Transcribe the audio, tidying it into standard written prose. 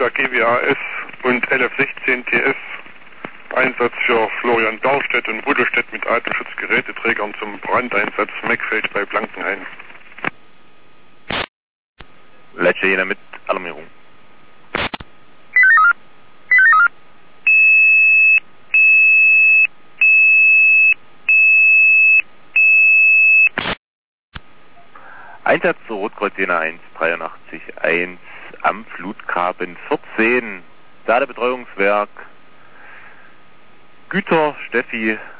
Bergwerk GWAS und LF16 TS. Einsatz für Florian Darstedt und Buddelstedt mit Atemschutzgeräteträgern zum Brandeinsatz Meckfeld bei Blankenhain. Letzte Jena mit Alarmierung. Einsatz zu Rotkreuz Jena 1, 83-1 am Flutgraben 14. Ladebetreuungswerk Güter, Steffi,